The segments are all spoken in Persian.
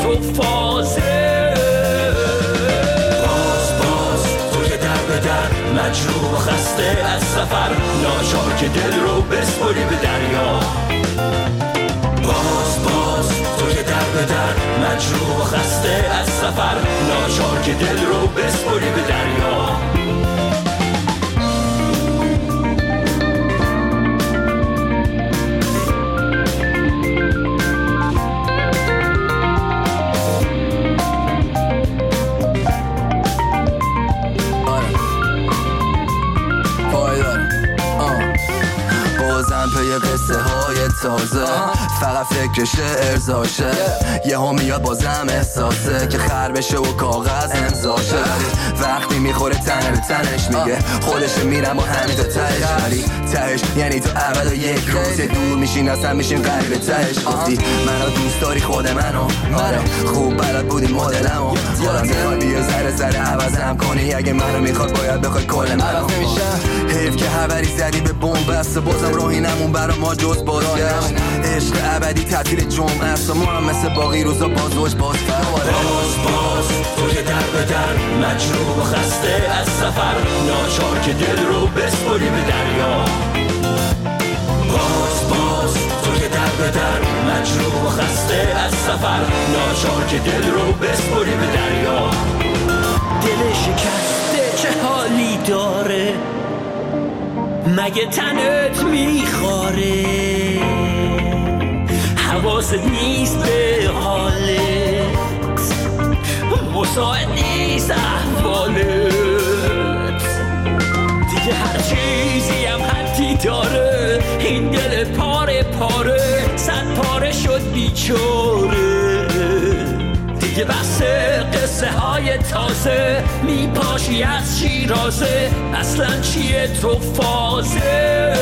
تو فازه. باز تو که در به در مجروح و خسته از سفر، ناچار که دل رو بسپری به دریا. باز تو که در به در مجروح و خسته از سفر، ناچار که دل رو بسپری به دریا. قصه های تازه فقط فکر شعر زاشه، یه هم میاد بازم احساسه که خر بشه و کاغذ امضاشه. وقتی میخوره تنه به تنش میگه خودش میرم با همین تا تهش، ولی تهش یعنی تو اول و یک روز دور میشین اصلا میشین قریب تهش. گفتی منو دوست داری خود منو، خوب بلد بودی مدلمو، حالا میخوای بیا ذره عوضم کنی، اگه منو میخواد باید بخوای کل منو. حیف که خبری زدی به بمب بست، بازم راهی نمون برا ما جز بازگشت. عشق ابدی تعطیل جمعه است و ما هم مثل باقی روزا بازوش باز تو که در به در مجروح و خسته از سفر، ناچار که دل رو بسپری به دریا. باز تو که در به در مجروح و خسته از سفر، ناچار که دل رو بسپری به دریا. دل شکسته چه حالی داره، مگه تنت میخواره؟ حواست نیست به حالت، مساعد نیست احوالت. دیگه هر چیزی هم حدی داره، این دل پاره پاره صد پاره شد بیچاره. دیگه بس قصه های تازه، میپاشی از شیرازه، اصلا چیه تو فازه.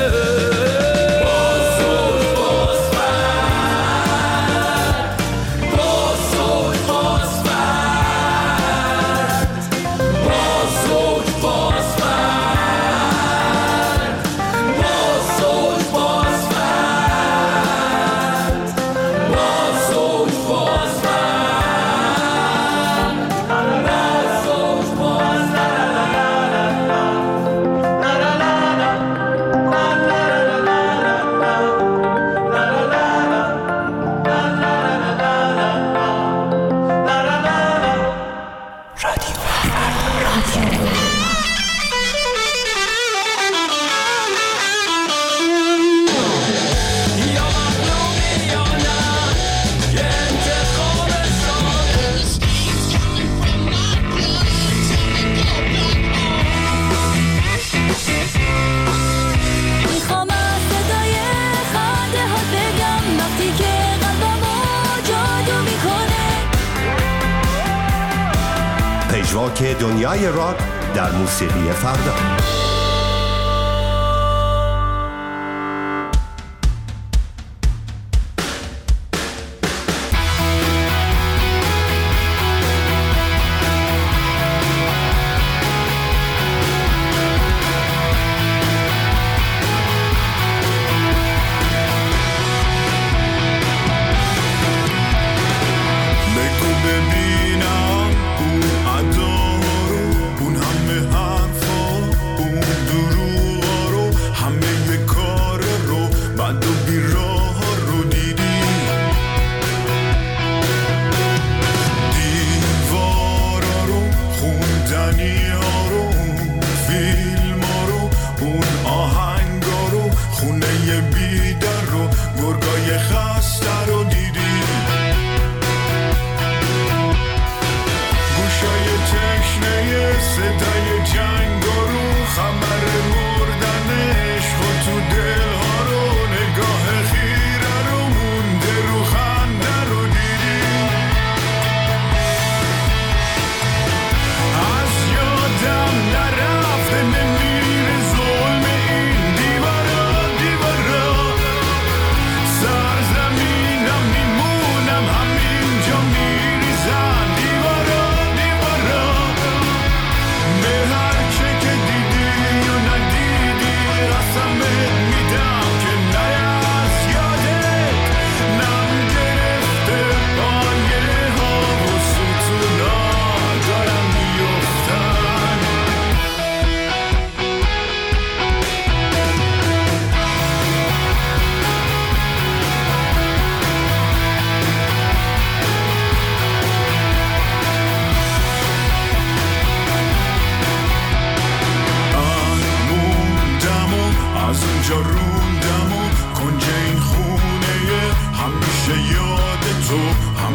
پژواک دنیای راک در موسیقی فردا.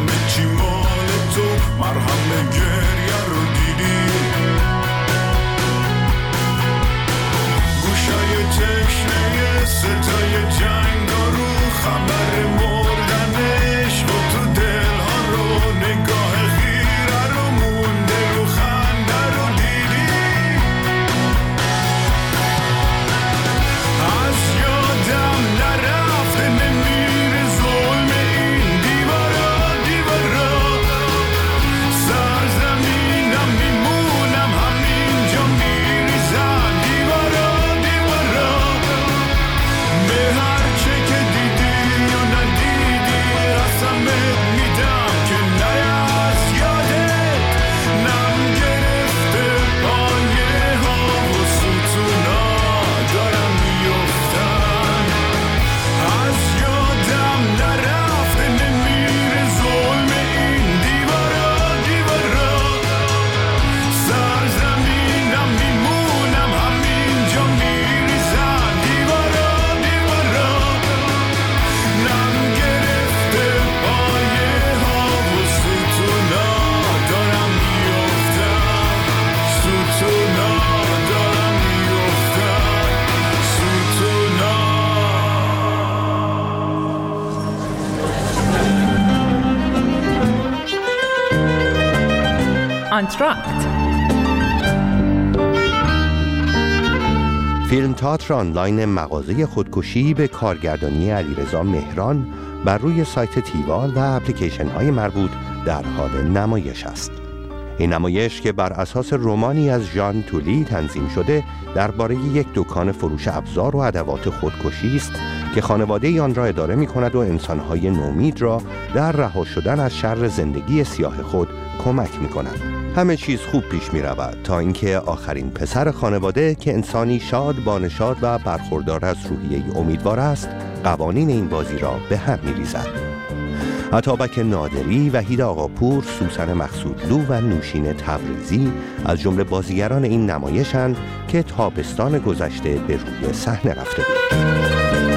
همه چی مال تو، مرهم گریه رو دیدی، گوشای تشنه ستای جنگ رو، خبر مردنش و تو دل ها رو، نگاه خیره رو مونده رو، خنده رو دیدی، از یادم نرفته نمیره ظلم این دیوارا دیوارا، سرزمینم میمونم همینجا میریزم دیوارا دیوارا، به هر چه که دیدی یا ندیدی قسمت میدم که نیاز یادت نم گرفته، پایه ها و ستونا دارم میفتن، از یادم نرفته نمیره ظلم این دیوارا دیوارا، سرزمینم میمونم همینجا میریزم دیوارا دیوارا، نم گرفته پایه ها و ستونا دارم میفتم، ستونا دارم میفتم، ستونا. آنتراکت. فیلم تئاتر آنلاین مغازه خودکشی به کارگردانی علیرضا مهران بر روی سایت تیوال و اپلیکیشن های مربوط در حال نمایش است. این نمایش که بر اساس رمانی از ژان تولی تنظیم شده درباره یک دکان فروش ابزار و ادوات خودکشی است که خانواده آن را اداره می کند و انسانهای نومید را در رها شدن از شر زندگی سیاه خود کمک می کند. همه چیز خوب پیش می رود تا اینکه آخرین پسر خانواده که انسانی شاد، بانشاد و برخوردار از روحیه امیدوار است، قوانین این بازی را به هم می ریزد. عطابک نادری، وحید آقاپور، سوسن مقصودلو و نوشین تبریزی از جمله بازیگران این نمایشند که تابستان گذشته به روی صحنه رفته بود.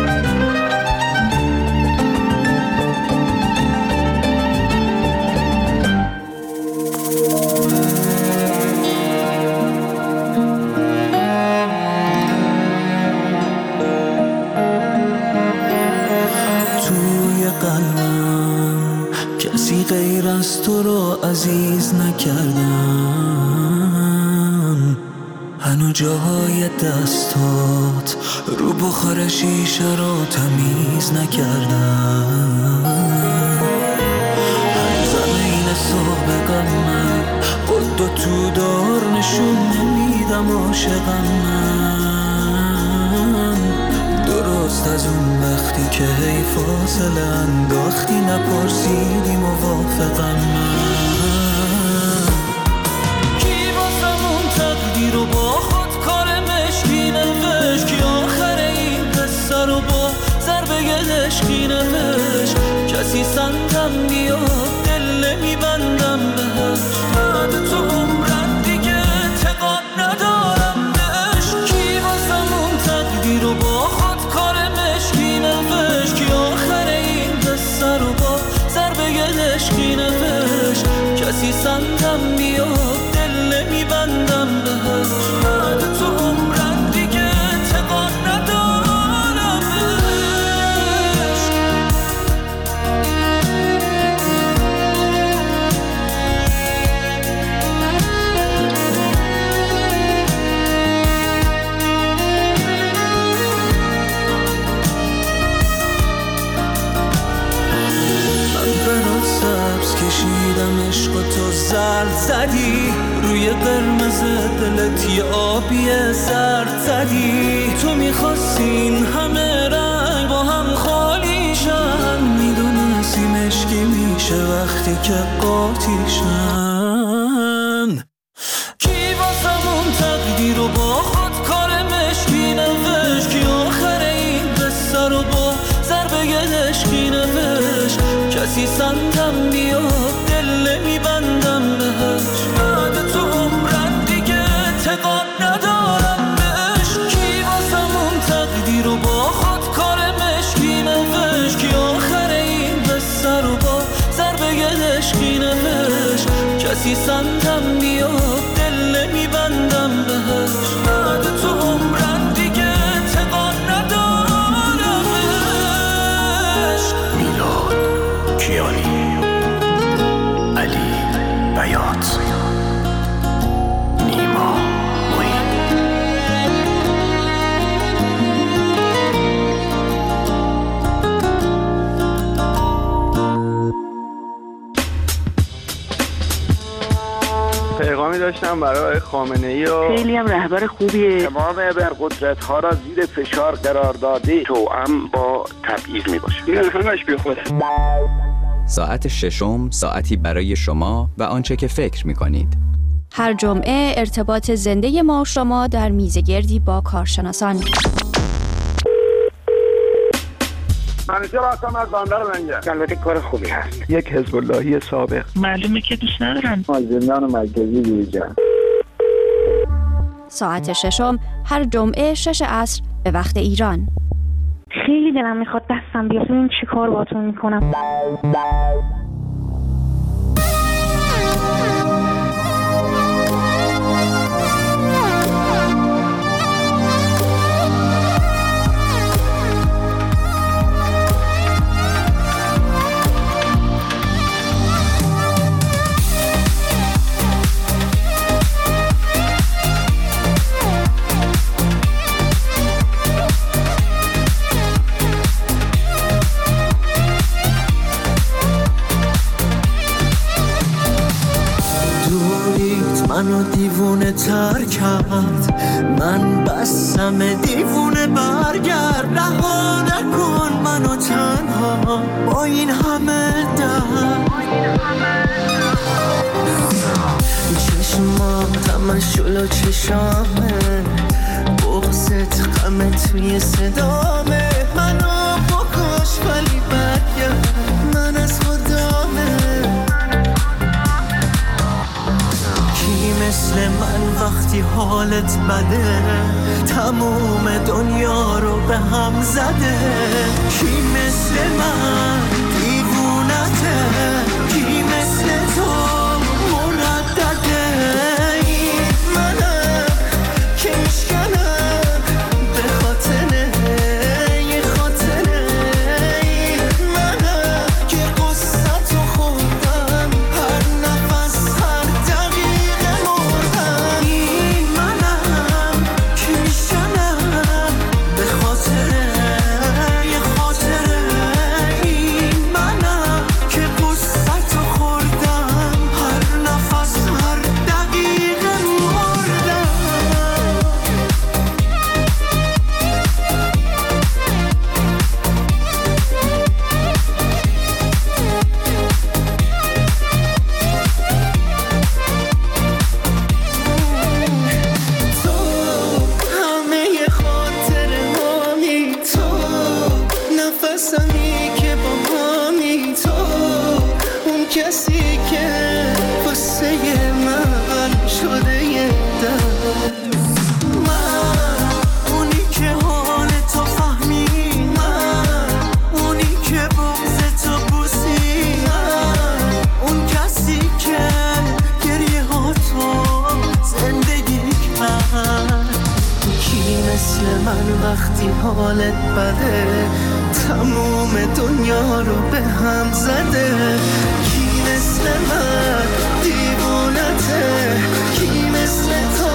غیر از تو رو عزیز نکردم، هنو جاهای دستات رو بخار شیشه رو تمیز نکردم، زمین سابقم من قد تو دار نشون نمیدم عاشقم من، درست از اون وقتی که هی فاصله انداختی نپرسیدی موافقم من، کی واسم اون تقدیر رو با خود کار مشکی نوشت، کی آخر این قصه رو با ضربه دشکی نوشت، کسی سنتم بیاد دل نمیبندم بهش، بعد تو عمرم دیگه اعتقاد ندارم بهش، کی واسم اون تقدیر رو با خود کار مشکی نوشت، کی آخر این قصه رو با ضربه دشکی نوشت، کسی سنتم بیاد دل نمیبندم بهش، بعد تو عمرم دیگه اعتقاد ندارم بهش. کشیدم عشق تو زرد زدی، روی قرمز دلت یه آبی زرد زدی، تو میخواستین همه رنگ با هم خالیشن، میدونستی مشکی میشه وقتی که قاطیشن، کی واسم اون تقدیر رو با خود کار مشکی نوشت، کی آخر این قصه رو با ضربه دشکی نوشت، کسی سنتم بیاد دل نمیبندم بهش، بعد تو عمرم دیگه اعتقاد ندارم بهش، کی واسم اون تقدیر رو با خود کار مشکی نوشت، کی آخر این قصه رو با ضربه عشقی نوشت کسی سمتم بیاد دل نمیبندم بهش بعد تو عمرم دیگه اعتقاد ندارمش میلاد کیانی علی بیات نیما معین پیغامی داشتم برای خامنه‌ای و خیلی هم رهبر خوبیه. تمام ابرقدرت‌ها را زیر فشار قرار داده توأم با تبعیض میباشه. همش بیخوده. ساعت ششم ساعتی برای شما و آنچه که فکر می‌کنید. هر جمعه ارتباط زنده ما و شما در میزگردی با کارشناسان. منیجر هستم از بندر منگه. البته کار خوبی هست. یک حزب اللهی سابق. معلومه که دوست ندارم. زندان مرکزی بیرجان. ساعت ششم هر جمعه 6 عصر به وقت ایران. خیلی دلم میخواد دستم بیاد. این چی کار باهاتون میکنم؟ منو دیوونه تر کرد من بسم دیوونه برگرد رها نکن منو تنها با این همه درد چشمات همش جلو چشامه بغضت غم توی صدامه منو بکش ولی برگرد من از خدامه مثل من وقتی حالت بده تموم دنیا رو به هم زده کی مثل من دیوونته کی مثل تو مردده این منم که میشکنم به خاطره یه خاطره این منم که قصتو خوندم هر نفس هر دقیقه وقتی حالت بده تموم دنیا رو به هم زده کی مثل من دیوونته کی مثل تو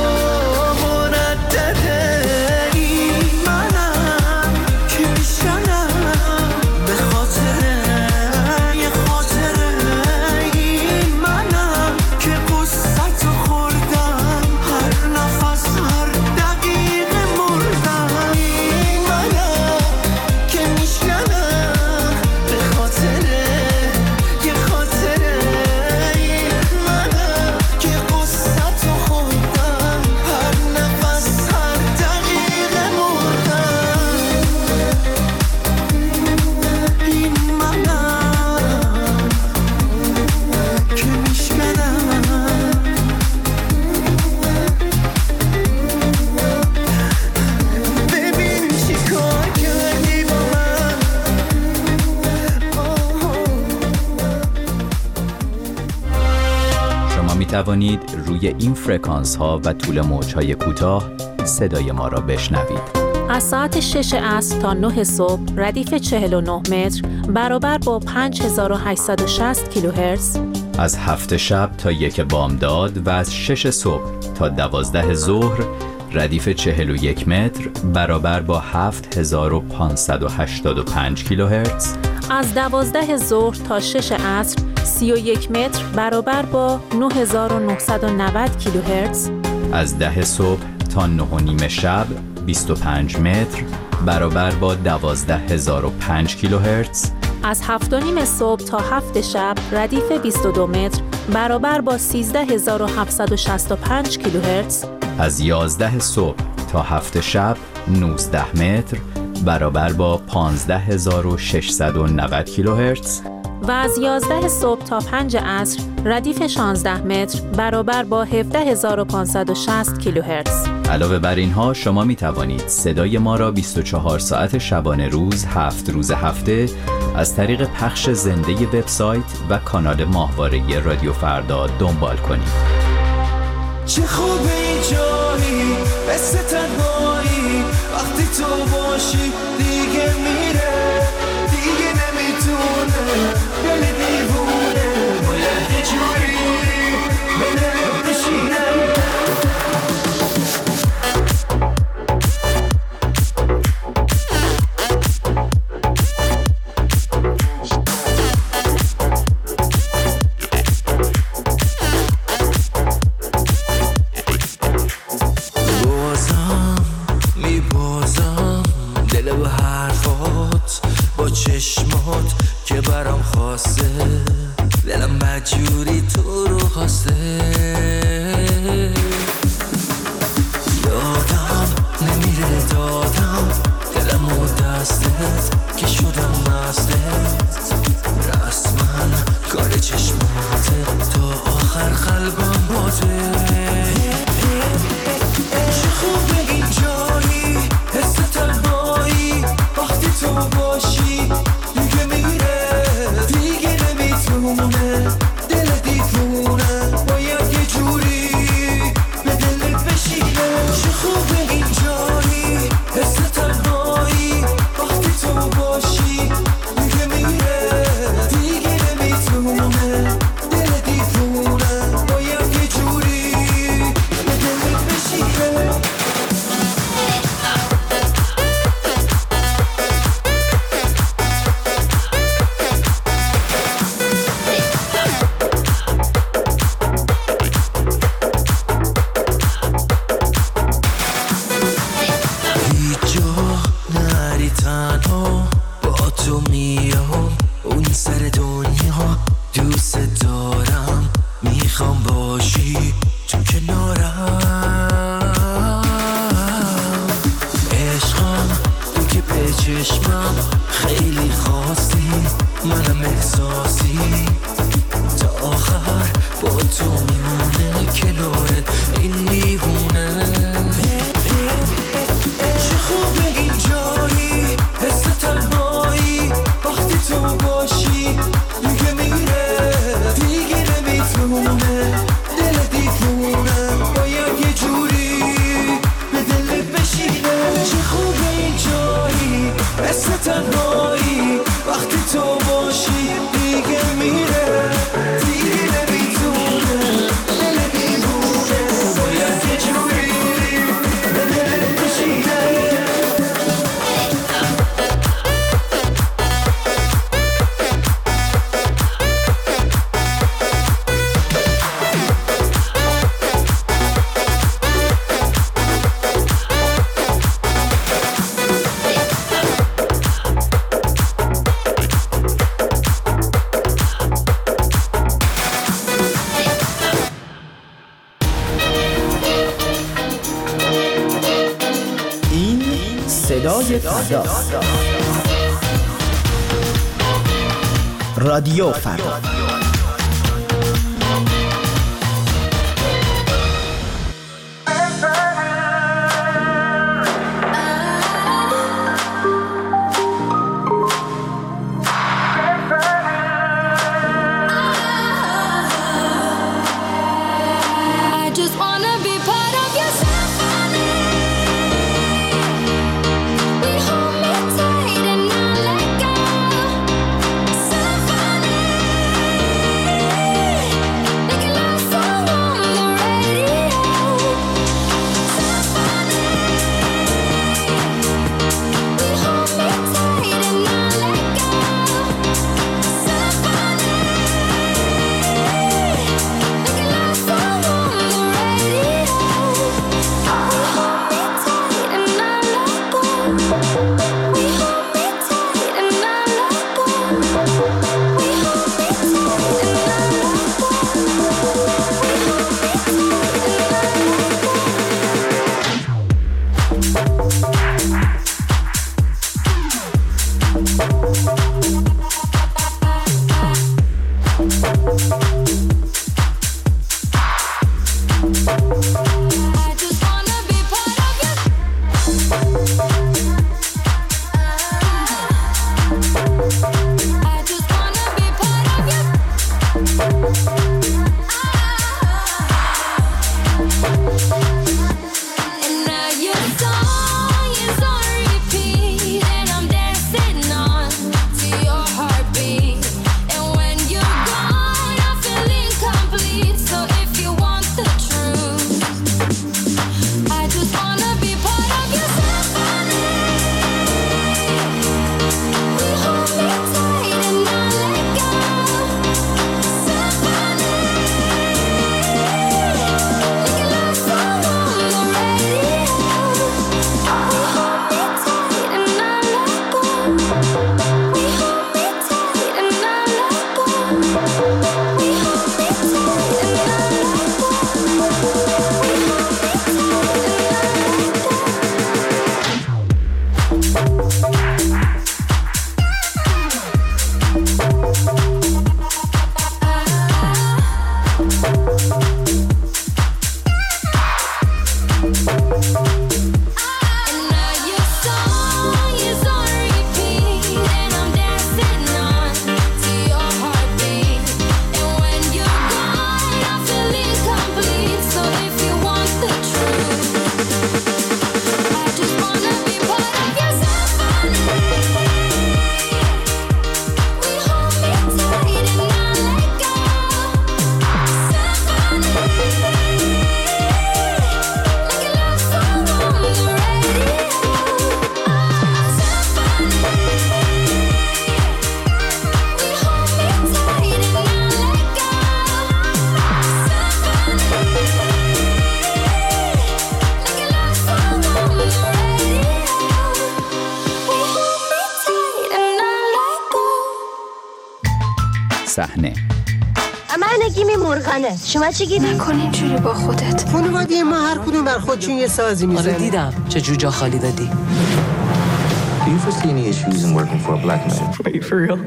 مردده این منم که میشنم به خاطره یه خاطره این منم که قصتو خوردم هر نفس هر دقیقه مردم این منم که میشنم به خاطره یه خاطره شما می توانید روی این فرکانس ها و طول موج های کوتاه صدای ما را بشنوید. از ساعت 6 عصر تا 9 صبح ردیف 49 متر برابر با 5860 کیلوهرتز. از 7 شب تا 1 بامداد و از 6 صبح تا 12 ظهر ردیف 41 متر برابر با 7585 کیلوهرتز. از 12 ظهر تا 6 عصر 31 متر برابر با 9990 کیلوهرتز. از 10 صبح تا 9:30 شب 25 متر برابر با 12005 کیلوهرتز. از 7:30 صبح تا 7 شب ردیف 22 متر برابر با 13765 کیلوهرتز. از 11 صبح تا 7 شب 19 متر برابر با 15690 کیلوهرتز. و از 11 صبح تا 5 عصر ردیف 16 متر برابر با 17560 کیلوهرتز. علاوه بر اینها شما می توانید صدای ما را 24 ساعت شبانه روز 7 روز هفته از طریق پخش زنده وبسایت و کانال ماهواره رادیو فردا دنبال کنید. چه خوبه این جایی، حس تنهایی، وقتی تو باشی دیگه میره، دیگه نمیتونه دل دیوونه، باید یه جوری به دلت بشینه. چشمات که برام خواسته، دلم بدجوری تو رو خواسته. یادم نمیره دادم دلم و دستت که شدم مستت، رسما کار چشماته تا آخر قلبم باته. چه خوبه این جایی، حس تنهایی، وقتی تو باشی دیگه میره، دیگه نمیتونه دل دیوونه، باید یه جوری به دلت بشینه. چه خوبه این جایی، حس تنهایی، وقتی تو باشی دیگه میره، دیگه نمیتونه دل دیوونه، باید یه جوری به دلت بشینه. صدای فردا، رادیو فردا. صحنه. من نگیم مرغانه، شما چی گیدی؟ نکن اینجوری با خودت. خانواده ما هر کدوم بر خودشون یه سازی میزنه. آره دیدم چه جوجا خالی دادی. Do you foresee any issues in working for a black man? Wait, for real?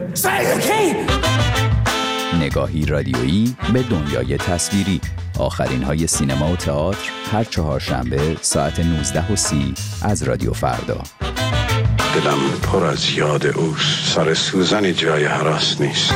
نگاهی رادیویی به دنیای تصویری. آخرین های سینما و تئاتر هر چهارشنبه ساعت 19:30 از رادیو فردا. دلم پر از یاد اوست، سر سوزن جای هراس نیست.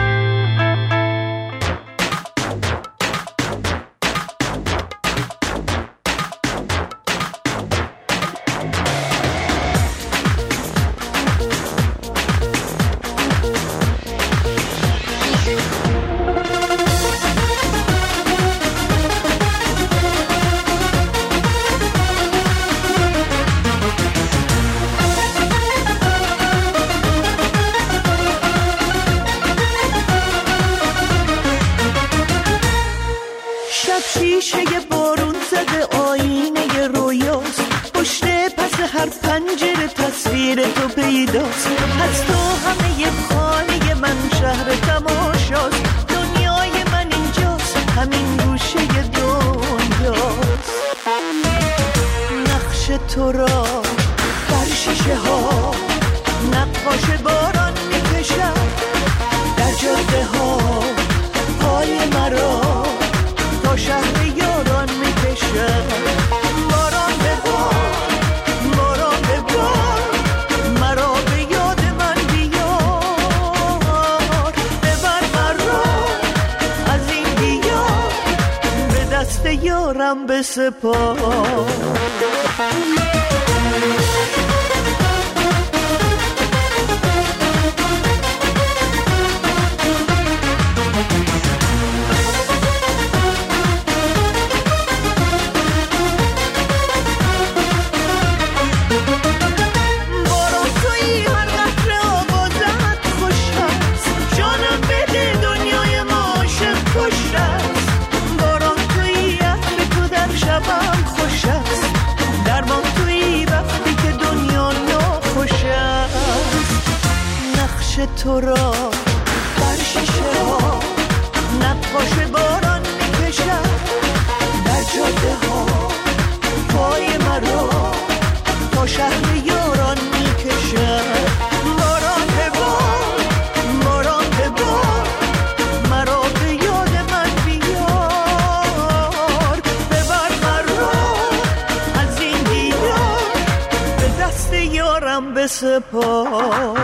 تو را بر شیشه ها نقاش باران میکشد، در جاده ها پای مرا تا شهر یاران میکشد. باران ببار، باران ببار، مرا به یاد من بیار. ببر مرا از این دیار، به دست یارم بسپار. تو را بر شیشه ها نقاش باران میکشد، در جاده ها پای مرا تا شهر یاران میکشد. باران ببار، باران ببار، مرا به یاد من بیار. ببر مرا از این دیار، به دست یارم بسپار.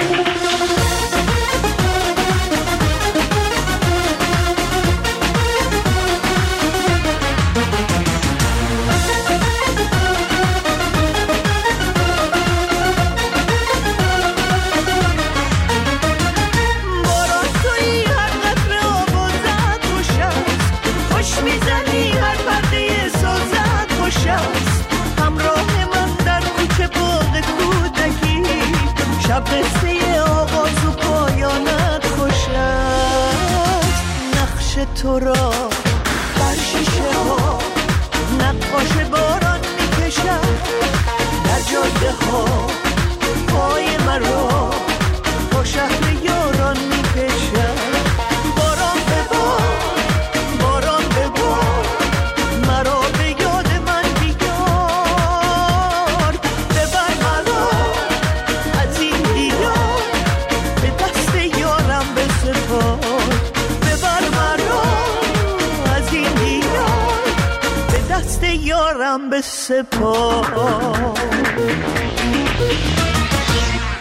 قصه آغاز و پایانت خوش است. نقش تو را بر شیشه ها نقاش باران میکشد، در جاده ها پای مرا با شهر یاران میکشد. باران ببار، باران ببار، مرا به یاد من بیار. ببر مرا از این دیار، به دست یارم بسپار. ببر مرا از این دیار، به دست یارم بسپار.